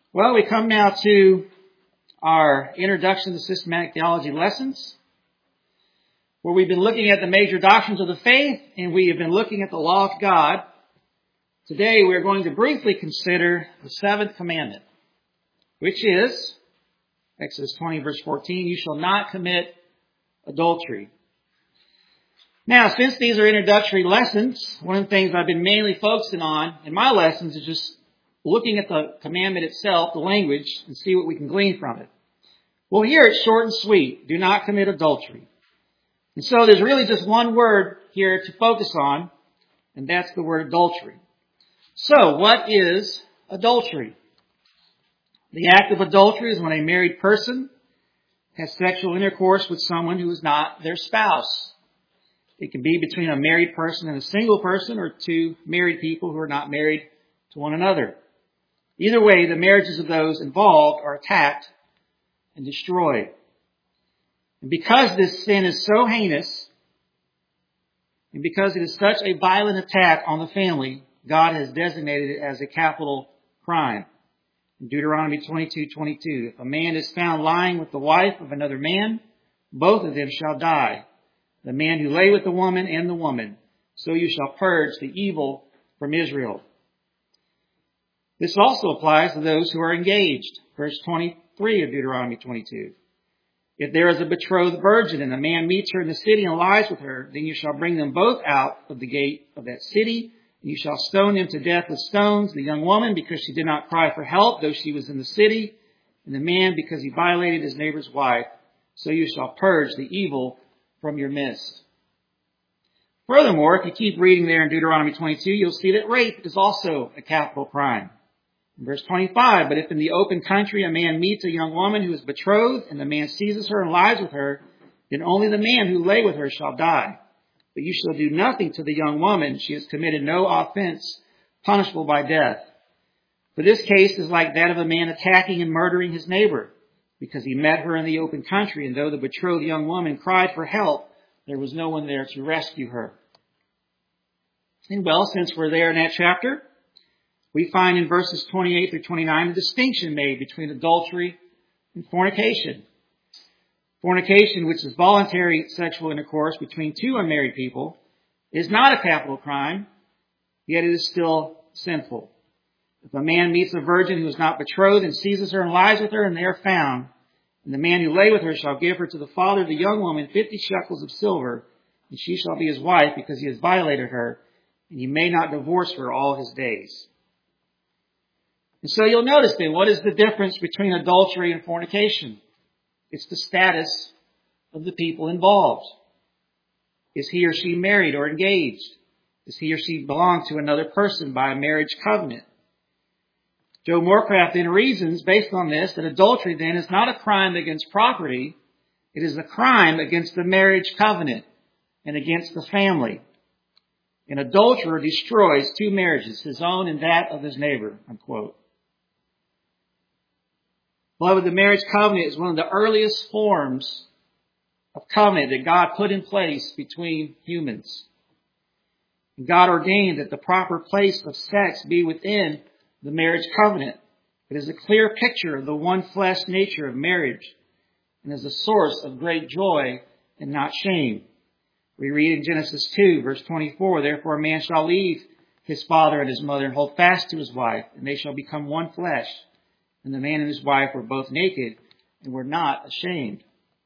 Well, we come now to our Introduction to Systematic Theology lessons, where we've been looking at the major doctrines of the faith, and we have been looking at the law of God. Today, we are going to briefly consider the seventh commandment, which is, Exodus 20, verse 14, you shall not commit adultery. Now, since these are introductory lessons, one of the things I've been mainly focusing on in my lessons is just looking at the commandment itself, the language, and see what we can glean from it. Well, here it's short and sweet. Do not commit adultery. And so there's really just one word here to focus on, and that's the word adultery. So, what is adultery? The act of adultery is when a married person has sexual intercourse with someone who is not their spouse. It can be between a married person and a single person, or two married people who are not married to one another. Either way, the marriages of those involved are attacked and destroyed. And because this sin is so heinous, and because it is such a violent attack on the family, God has designated it as a capital crime. In Deuteronomy 22:22, if a man is found lying with the wife of another man, both of them shall die. The man who lay with the woman and the woman. So you shall purge the evil from Israel. This also applies to those who are engaged. Verse 23 of Deuteronomy 22. If there is a betrothed virgin and a man meets her in the city and lies with her, then you shall bring them both out of the gate of that city, and you shall stone them to death with stones, the young woman because she did not cry for help, though she was in the city, and the man because he violated his neighbor's wife. So you shall purge the evil from your midst. Furthermore, if you keep reading there in Deuteronomy 22, you'll see that rape is also a capital crime. In verse 25, but if in the open country a man meets a young woman who is betrothed, and the man seizes her and lies with her, then only the man who lay with her shall die. But you shall do nothing to the young woman. She has committed no offense, punishable by death. For this case is like that of a man attacking and murdering his neighbor, because he met her in the open country, and though the betrothed young woman cried for help, there was no one there to rescue her. And well, since we're there in that chapter, we find in verses 28 through 29 a distinction made between adultery and fornication. Fornication, which is voluntary sexual intercourse between two unmarried people, is not a capital crime, yet it is still sinful. If a man meets a virgin who is not betrothed and seizes her and lies with her, and they are found, and the man who lay with her shall give her to the father of the young woman 50 shekels of silver, and she shall be his wife because he has violated her, and he may not divorce her all his days. And so you'll notice then, what is the difference between adultery and fornication? It's the status of the people involved. Is he or she married or engaged? Does he or she belong to another person by a marriage covenant? Joe Morecraft then reasons, based on this, that adultery then is not a crime against property. It is a crime against the marriage covenant and against the family. An adulterer destroys two marriages, his own and that of his neighbor, unquote. Beloved, the marriage covenant is one of the earliest forms of covenant that God put in place between humans. And God ordained that the proper place of sex be within the marriage covenant. It is a clear picture of the one flesh nature of marriage and is a source of great joy and not shame. We read in Genesis 2, verse 24, therefore a man shall leave his father and his mother and hold fast to his wife, and they shall become one flesh. And the man and his wife were both naked and were not ashamed.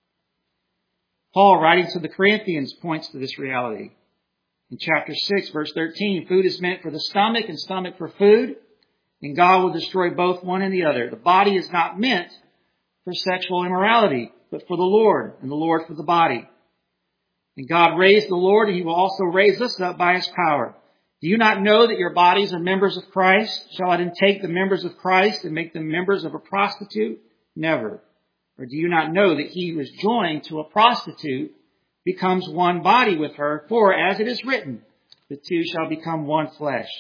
Paul, writing to the Corinthians, points to this reality. In chapter 6, verse 13, food is meant for the stomach and stomach for food, and God will destroy both one and the other. The body is not meant for sexual immorality, but for the Lord, and the Lord for the body. And God raised the Lord, and he will also raise us up by his power. Do you not know that your bodies are members of Christ? Shall I then take the members of Christ and make them members of a prostitute? Never. Or do you not know that he who is joined to a prostitute becomes one body with her? For as it is written, the two shall become one flesh.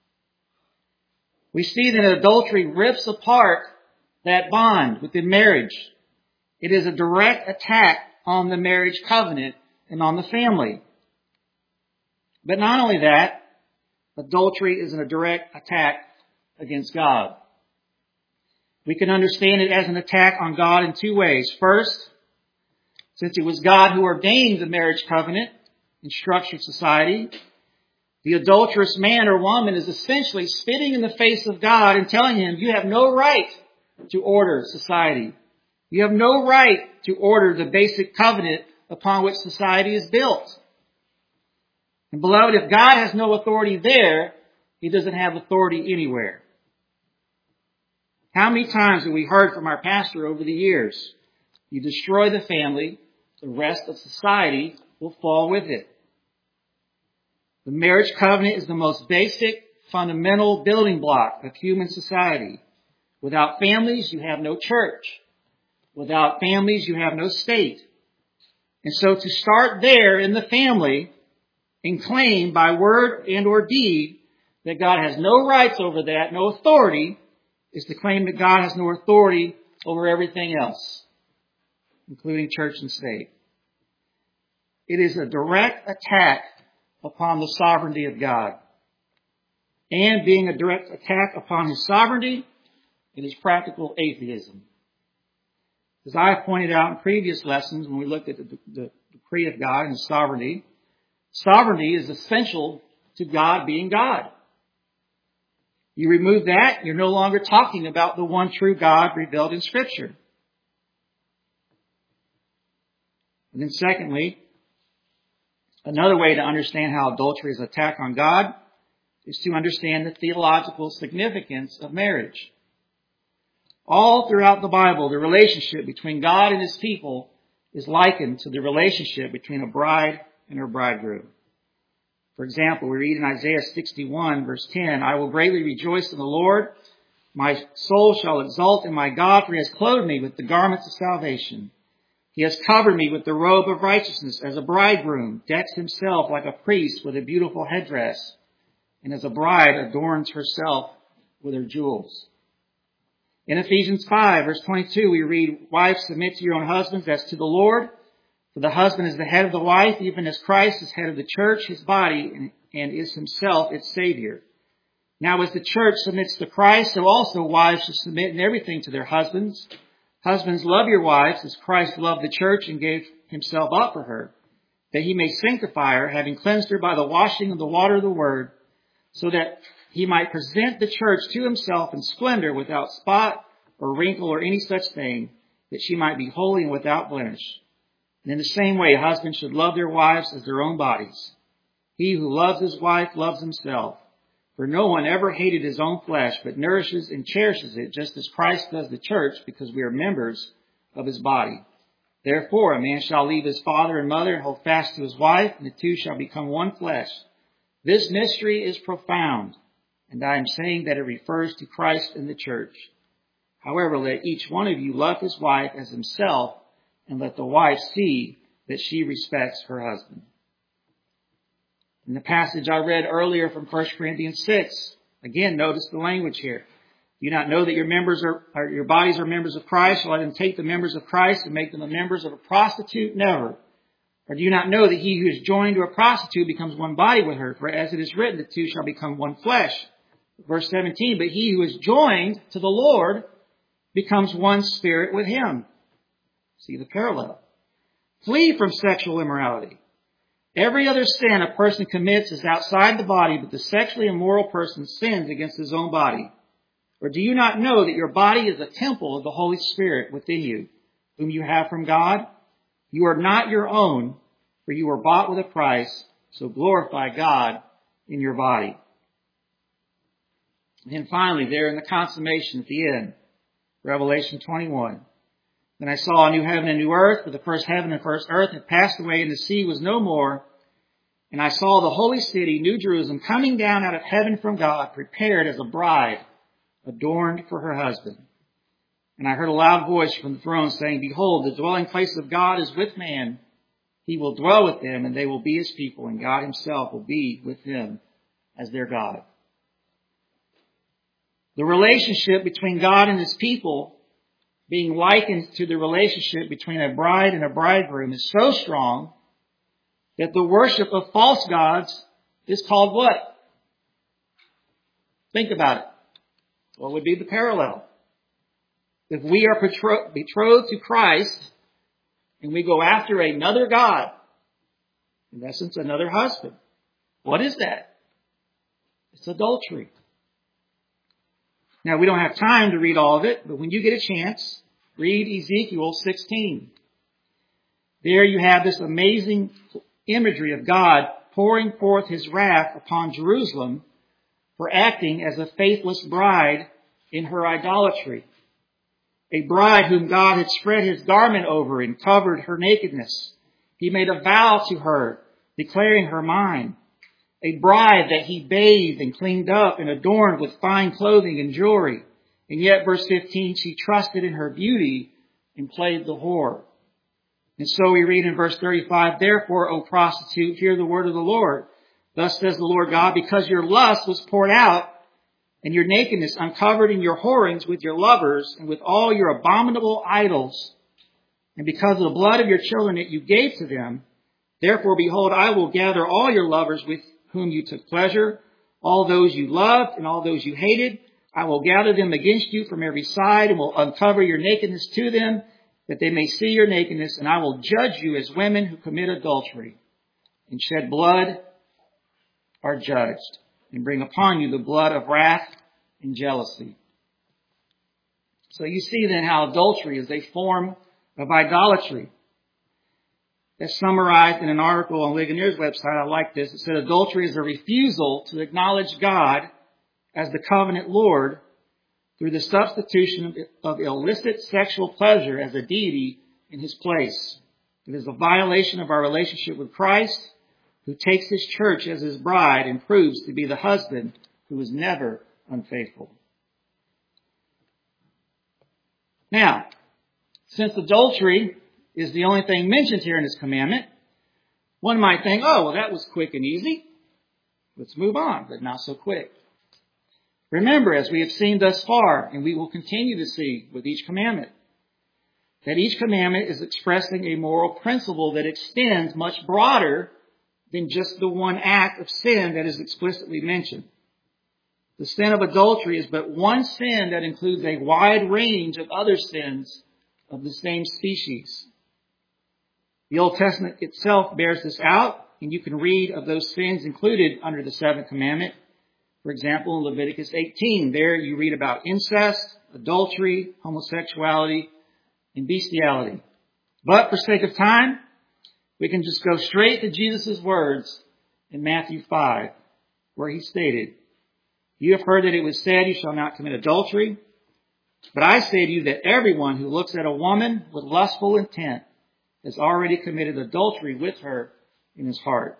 We see that adultery rips apart that bond within marriage. It is a direct attack on the marriage covenant and on the family. But not only that, adultery is a direct attack against God. We can understand it as an attack on God in two ways. First, since it was God who ordained the marriage covenant and structured society, the adulterous man or woman is essentially spitting in the face of God and telling him, you have no right to order society. You have no right to order the basic covenant upon which society is built. And beloved, if God has no authority there, He doesn't have authority anywhere. How many times have we heard from our pastor over the years? You destroy the family, the rest of society will fall with it. The marriage covenant is the most basic, fundamental building block of human society. Without families, you have no church. Without families, you have no state. And so to start there in the family and claim by word and or deed that God has no rights over that, no authority, is to claim that God has no authority over everything else, including church and state. It is a direct attack upon the sovereignty of God. And being a direct attack upon His sovereignty, it is practical atheism. As I have pointed out in previous lessons when we looked at the decree of God and His sovereignty, sovereignty is essential to God being God. You remove that, you're no longer talking about the one true God revealed in Scripture. And then secondly, another way to understand how adultery is an attack on God is to understand the theological significance of marriage. All throughout the Bible, the relationship between God and His people is likened to the relationship between a bride and her bridegroom. For example, we read in Isaiah 61, verse 10, I will greatly rejoice in the Lord. My soul shall exult in my God, for He has clothed me with the garments of salvation. He has covered me with the robe of righteousness, as a bridegroom decks himself like a priest with a beautiful headdress, and as a bride adorns herself with her jewels. In Ephesians 5, verse 22, we read, Wives, submit to your own husbands as to the Lord. For the husband is the head of the wife, even as Christ is head of the church, His body, and is Himself its Savior. Now as the church submits to Christ, so also wives should submit in everything to their husbands. Husbands, love your wives as Christ loved the church and gave Himself up for her, that He may sanctify her, having cleansed her by the washing of the water of the word, so that He might present the church to Himself in splendor, without spot or wrinkle or any such thing, that she might be holy and without blemish. And in the same way, husbands should love their wives as their own bodies. He who loves his wife loves himself. For no one ever hated his own flesh, but nourishes and cherishes it, just as Christ does the church, because we are members of His body. Therefore, a man shall leave his father and mother and hold fast to his wife, and the two shall become one flesh. This mystery is profound, and I am saying that it refers to Christ and the church. However, let each one of you love his wife as himself, and let the wife see that she respects her husband. In the passage I read earlier from 1 Corinthians 6, again, notice the language here. Do you not know that your bodies are members of Christ? Let them take the members of Christ and make them the members of a prostitute? Never. Or do you not know that he who is joined to a prostitute becomes one body with her? For as it is written, the two shall become one flesh. Verse 17, but he who is joined to the Lord becomes one spirit with Him. See the parallel. Flee from sexual immorality. Every other sin a person commits is outside the body, but the sexually immoral person sins against his own body. Or do you not know that your body is a temple of the Holy Spirit within you, whom you have from God? You are not your own, for you were bought with a price, so glorify God in your body. And then finally, there in the consummation at the end, Revelation 21. Then I saw a new heaven and new earth, for the first heaven and first earth had passed away, and the sea was no more. And I saw the holy city, New Jerusalem, coming down out of heaven from God, prepared as a bride, adorned for her husband. And I heard a loud voice from the throne saying, Behold, the dwelling place of God is with man. He will dwell with them, and they will be His people, and God Himself will be with them as their God. The relationship between God and His people, being likened to the relationship between a bride and a bridegroom, is so strong that the worship of false gods is called what? Think about it. What would be the parallel? If we are betrothed to Christ and we go after another god, in essence, another husband, what is that? It's adultery. Now, we don't have time to read all of it, but when you get a chance, read Ezekiel 16. There you have this amazing imagery of God pouring forth his wrath upon Jerusalem for acting as a faithless bride in her idolatry. A bride whom God had spread his garment over and covered her nakedness. He made a vow to her, declaring her mine. A bride that he bathed and cleaned up and adorned with fine clothing and jewelry. And yet, verse 15, she trusted in her beauty and played the whore. And so we read in verse 35, therefore, O prostitute, hear the word of the Lord. Thus says the Lord God, because your lust was poured out, and your nakedness uncovered in your whorings with your lovers, and with all your abominable idols, and because of the blood of your children that you gave to them, therefore, behold, I will gather all your lovers with whom you took pleasure, all those you loved and all those you hated. I will gather them against you from every side, and will uncover your nakedness to them, that they may see your nakedness, and I will judge you as women who commit adultery and shed blood are judged, and bring upon you the blood of wrath and jealousy. So you see then how adultery is a form of idolatry. As summarized in an article on Ligonier's website, I like this. It said adultery is a refusal to acknowledge God as the covenant Lord through the substitution of illicit sexual pleasure as a deity in his place. It is a violation of our relationship with Christ, who takes his church as his bride and proves to be the husband who is never unfaithful. Now, since adultery is the only thing mentioned here in this commandment, one might think, oh, well, that was quick and easy. Let's move on, but not so quick. Remember, as we have seen thus far, and we will continue to see with each commandment, that each commandment is expressing a moral principle that extends much broader than just the one act of sin that is explicitly mentioned. The sin of adultery is but one sin that includes a wide range of other sins of the same species. The Old Testament itself bears this out, and you can read of those sins included under the seventh commandment. For example, in Leviticus 18, there you read about incest, adultery, homosexuality, and bestiality. But for sake of time, we can just go straight to Jesus' words in Matthew 5, where he stated, you have heard that it was said, you shall not commit adultery. But I say to you that everyone who looks at a woman with lustful intent has already committed adultery with her in his heart.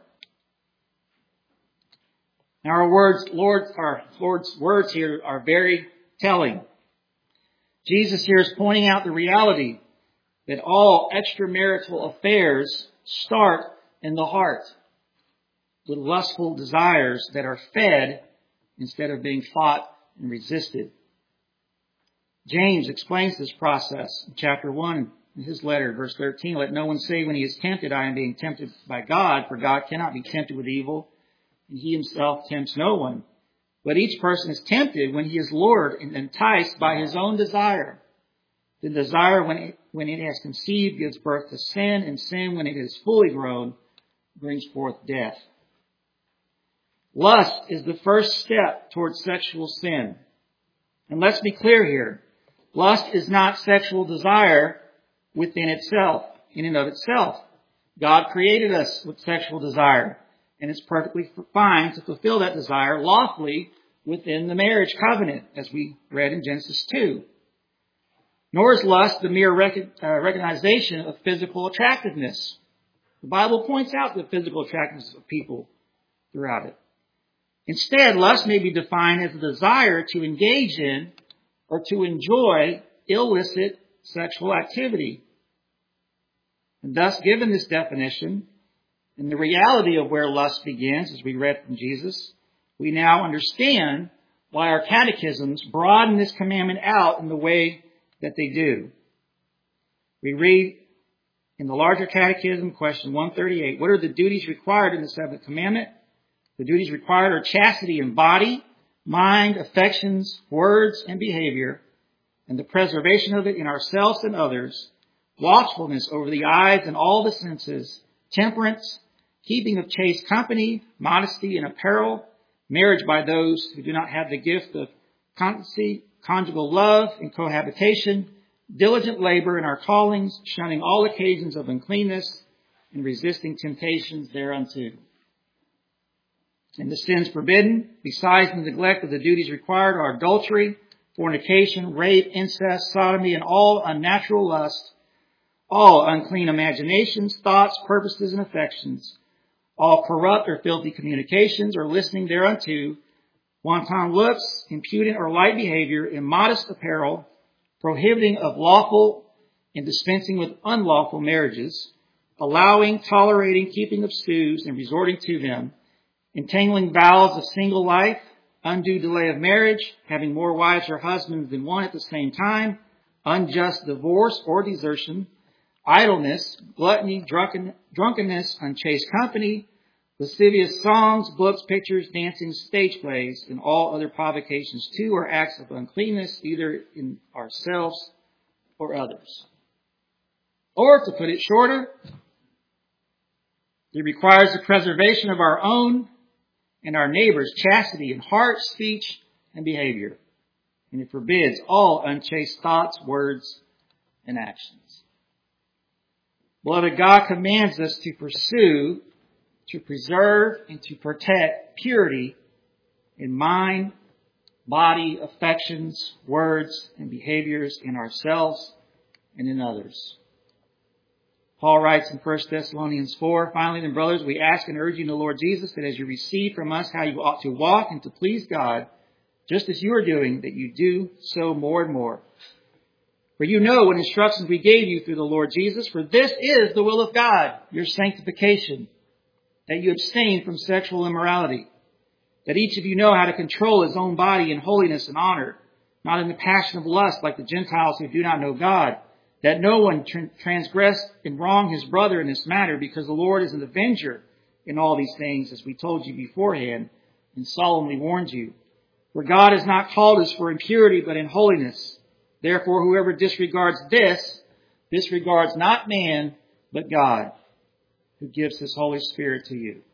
Now our Lord's words here are very telling. Jesus here is pointing out the reality that all extramarital affairs start in the heart with lustful desires that are fed instead of being fought and resisted. James explains this process in chapter 1 in his letter, verse 13. Let no one say when he is tempted, I am being tempted by God, for God cannot be tempted with evil, and he himself tempts no one. But each person is tempted when he is lured and enticed by his own desire. The desire, when it has conceived, gives birth to sin, and sin, when it is fully grown, brings forth death. Lust is the first step towards sexual sin. And let's be clear here. Lust is not sexual desire within itself, in and of itself. God created us with sexual desire, and it's perfectly fine to fulfill that desire lawfully within the marriage covenant, as we read in Genesis 2. Nor is lust the mere recognition of physical attractiveness. The Bible points out the physical attractiveness of people throughout it. Instead, lust may be defined as a desire to engage in or to enjoy illicit sexual activity. And thus, given this definition and the reality of where lust begins, as we read from Jesus, we now understand why our catechisms broaden this commandment out in the way that they do. We read in the larger catechism, question 138, what are the duties required in the seventh commandment? The duties required are chastity in body, mind, affections, words, and behavior, and the preservation of it in ourselves and others, watchfulness over the eyes and all the senses, temperance, keeping of chaste company, modesty in apparel, marriage by those who do not have the gift of constancy, conjugal love and cohabitation, diligent labor in our callings, shunning all occasions of uncleanness, and resisting temptations thereunto. And the sins forbidden, besides the neglect of the duties required, are adultery, fornication, rape, incest, sodomy, and all unnatural lust, all unclean imaginations, thoughts, purposes, and affections, all corrupt or filthy communications or listening thereunto, wanton looks, impudent or light behavior, immodest apparel, prohibiting of lawful and dispensing with unlawful marriages, allowing, tolerating, keeping of stews, and resorting to them, entangling vows of single life, undue delay of marriage, having more wives or husbands than one at the same time, unjust divorce or desertion, idleness, gluttony, drunkenness, unchaste company, lascivious songs, books, pictures, dancing, stage plays, and all other provocations to or acts of uncleanness, either in ourselves or others. Or, to put it shorter, it requires the preservation of our own and our neighbor's chastity in heart, speech, and behavior. And it forbids all unchaste thoughts, words, and actions. Beloved, God commands us to pursue, to preserve, and to protect purity in mind, body, affections, words, and behaviors in ourselves and in others. Paul writes in 1 Thessalonians 4, finally, then, brothers, we ask and urge you in the Lord Jesus that as you receive from us how you ought to walk and to please God, just as you are doing, that you do so more and more. For you know what instructions we gave you through the Lord Jesus, for this is the will of God, your sanctification, that you abstain from sexual immorality, that each of you know how to control his own body in holiness and honor, not in the passion of lust like the Gentiles who do not know God, that no one transgress and wrong his brother in this matter, because the Lord is an avenger in all these things, as we told you beforehand and solemnly warned you. For God has not called us for impurity, but in holiness. Therefore, whoever disregards this, disregards not man, but God, who gives his Holy Spirit to you.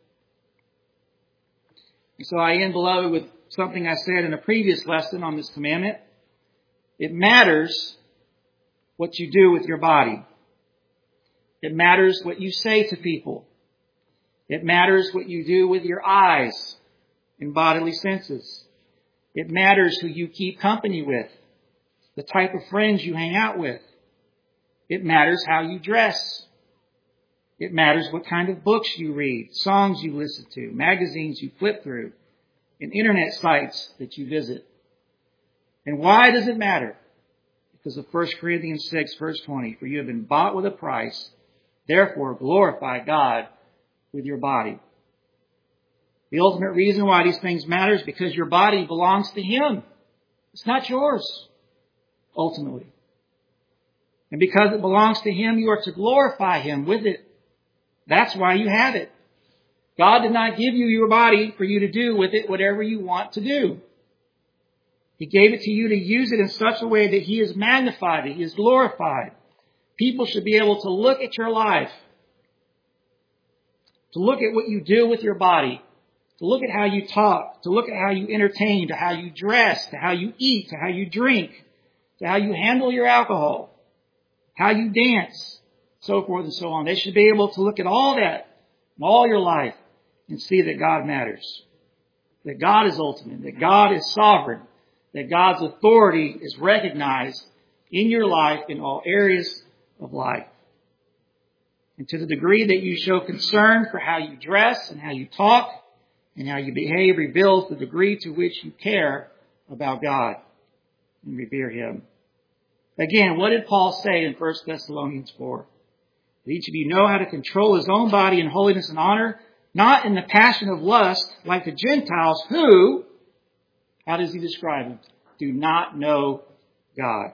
And so I end, beloved, with something I said in a previous lesson on this commandment. It matters what you do with your body. It matters what you say to people. It matters what you do with your eyes and bodily senses. It matters who you keep company with, the type of friends you hang out with. It matters how you dress. It matters what kind of books you read, songs you listen to, magazines you flip through, and internet sites that you visit. And why does it matter? Because of 1 Corinthians 6, verse 20, for you have been bought with a price. Therefore, glorify God with your body. The ultimate reason why these things matter is because your body belongs to Him. It's not yours, ultimately. And because it belongs to Him, you are to glorify Him with it. That's why you have it. God did not give you your body for you to do with it whatever you want to do. He gave it to you to use it in such a way that He is magnified, that He is glorified. People should be able to look at your life, to look at what you do with your body, to look at how you talk, to look at how you entertain, to how you dress, to how you eat, to how you drink, to how you handle your alcohol, how you dance, so forth and so on. They should be able to look at all that in all your life and see that God matters, that God is ultimate, that God is sovereign, that God's authority is recognized in your life in all areas of life. And to the degree that you show concern for how you dress and how you talk and how you behave reveals the degree to which you care about God and revere Him. Again, what did Paul say in 1 Thessalonians 4? That each of you know how to control his own body in holiness and honor, not in the passion of lust like the Gentiles who, how does he describe them? Do not know God.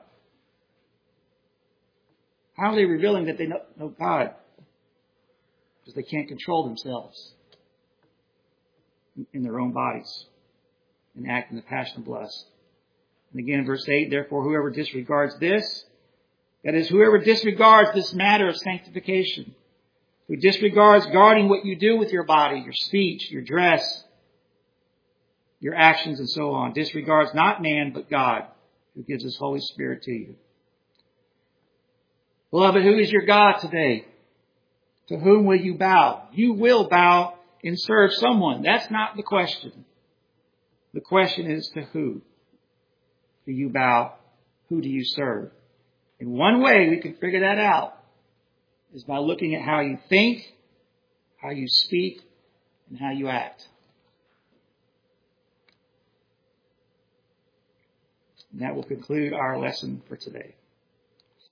How are they revealing that they know God? Because they can't control themselves in their own bodies and act in the passion of lust And again, verse 8, therefore whoever disregards this, that is, whoever disregards this matter of sanctification, who disregards guarding what you do with your body, your speech, your dress, your actions, and so on, disregards not man but God, who gives His Holy Spirit to you. Beloved, who is your God today? To whom will you bow? You will bow and serve someone. That's not the question. The question is to who do you bow? Who do you serve? And one way we can figure that out is by looking at how you think, how you speak, and how you act. And that will conclude our lesson for today.